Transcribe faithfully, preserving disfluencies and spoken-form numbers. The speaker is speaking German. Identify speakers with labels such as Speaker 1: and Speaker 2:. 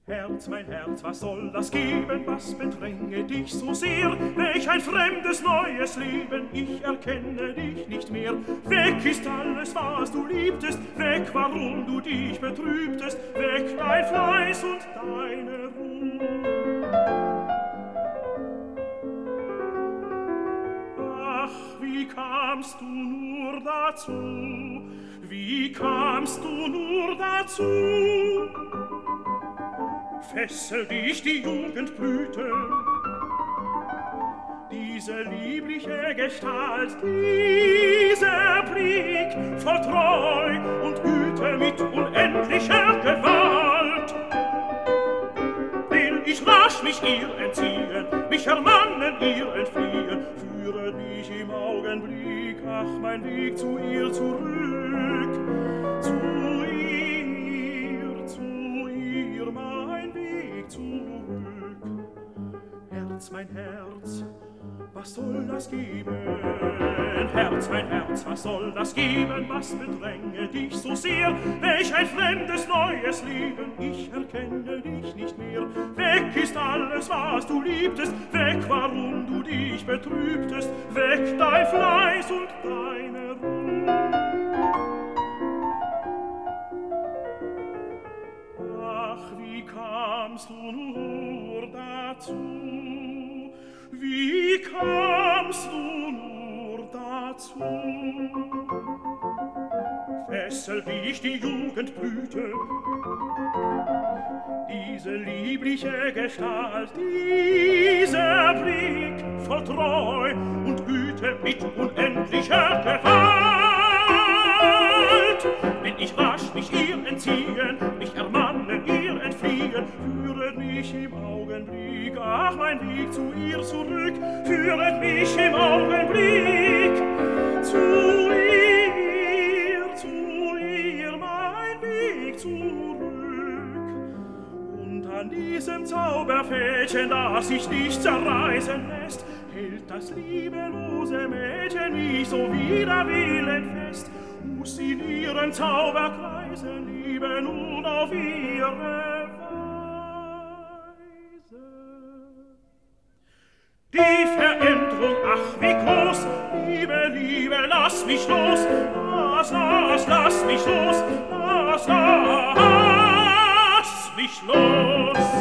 Speaker 1: Herz, mein Herz, was soll das geben, was bedränge dich so sehr? Welch ein fremdes, neues Leben, ich erkenne dich nicht mehr. Weg ist alles, was du liebtest, weg, warum du dich betrübtest, weg dein Fleiß und deine Ruhe. Ach, wie kamst du nur dazu, wie kamst du nur dazu? Fesselt dich die Jugendblüte, diese liebliche Gestalt, dieser Blick voll Treu und Güte mit unendlicher Gewalt. Will ich rasch mich ihr entziehen, mich ermannen, ihr entfliehen, führe mich im Augenblick, ach, mein Weg zu ihr zurück, zu ihr, zu ihr, mein Weg zurück. Herz, mein Herz, was soll das geben? Herz, mein Herz, was soll das geben? Was bedränge dich so sehr? Welch ein fremdes, neues Leben, ich erkenne dich nicht mehr. Weg ist alles, was du liebtest, weg, warum du dich betrübtest, weg dein Fleiß und deine Ruhe. Ach, wie kamst du nur dazu? Wie kamst du nur dazu? Fesselt dich die Jugendblüte, diese liebliche Gestalt, dieser Blick voll Treu und Güte mit unendlicher Gewalt. Will ich rasch mich ihr entziehen, mich ermannen, ihr entfliehen, führet mich im Augenblick, ach, mein Weg zu ihr zurück, führet mich im Augenblick zu ihr, zu ihr, mein Weg zurück. Und an diesem Zauberfädchen, das sich nicht zerreißen lässt, hält das liebelose Mädchen mich so wider Willen fest, muss in ihren Zauberkreisen lieben und auf ihre Weise. Die Veränderung, ach, wie groß, Liebe, Liebe, lass mich los, lass, lass, lass mich los, lass, lass mich los.